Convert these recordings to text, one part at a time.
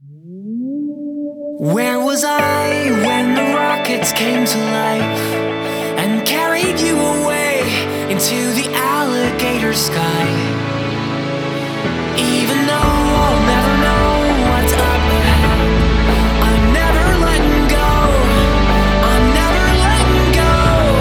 Where was I when the rockets came to life and carried you away into the alligator sky? Even though I'll never know what's up ahead, I'm never letting go. I'm never letting go.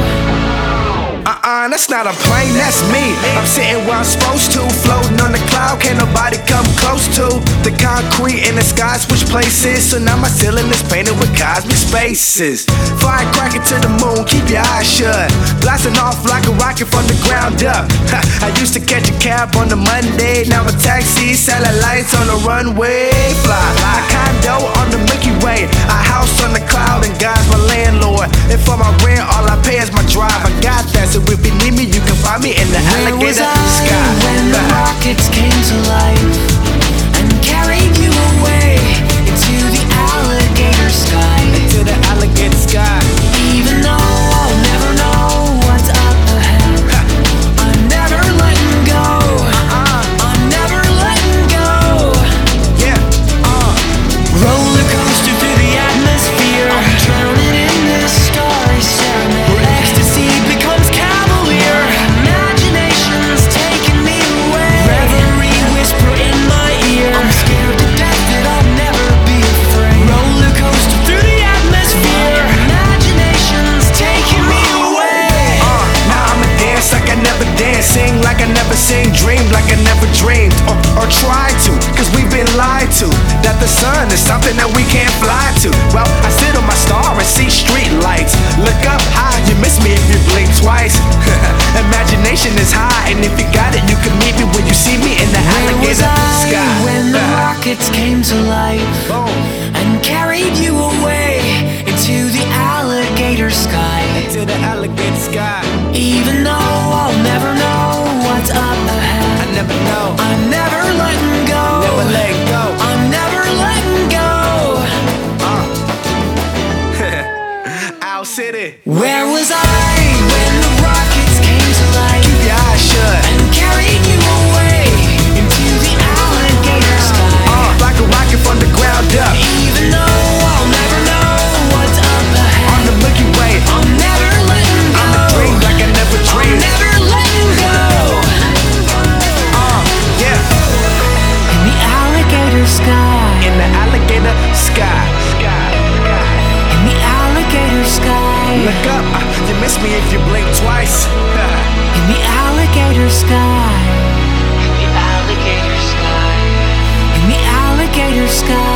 That's not a plane, that's me. I'm sitting where I'm supposed to, floating on the cloud, can't nobody come close to the concrete in the sky, switch places. So now my ceiling is painted with cosmic spaces. Firecracker to the moon, keep your eyes shut, blasting off like a rocket from the ground up. I used to catch a cab on the Monday, now a taxi, satellites on the runway. Fly, a condo on the Milky Way, a house on the cloud, and God's my landlord. And for my rent, all I pay is my drive. I got that, so if you need me, you can find me in the alligator sky. When the rockets came to life and carried you away into the alligator sky, into the alligator sky. Even though I'll never know what's up ahead, I'm never letting go. I'm never letting go. Yeah. Roller coaster through the atmosphere, I'm drowning in this starry ceremony. Where ecstasy becomes cavalier, imagination's taking me away. Reverie whisper in my ear, I'm scared to death that I'll never be afraid. Roller coaster through the atmosphere, imagination's taking me away. Now I'ma dance like I never danced, sing like I never sing, dream like I never dreamed, or tried to, cause we've been lied to, that the sun is something that we can't fly to. Well, I sit on my star and see street lights, look up high, you miss me if you blink twice. Imagination is high, and if you got it, you can meet me when you see me in the Where was alligator I sky. when the rockets came to life Boom. and carried you away into the alligator sky? To the alligator sky. Even though I'll never know what's up ahead, I never know. I'm never letting go. Never let go. I'm never letting go. Owl City. Where was I when the rockets came to life Keep your eyes shut. and carried you away into the alligator sky? Like a rocket from the ground up. Even though I'll never know what's up ahead, On the Milky Way. I'm never letting go. I'm a dream like I never I'm dreamed. never letting go. Yeah. In the alligator sky. In the alligator sky. In the alligator sky. Look up, you miss me if you blink twice. In the alligator sky. In the alligator sky. In the alligator sky.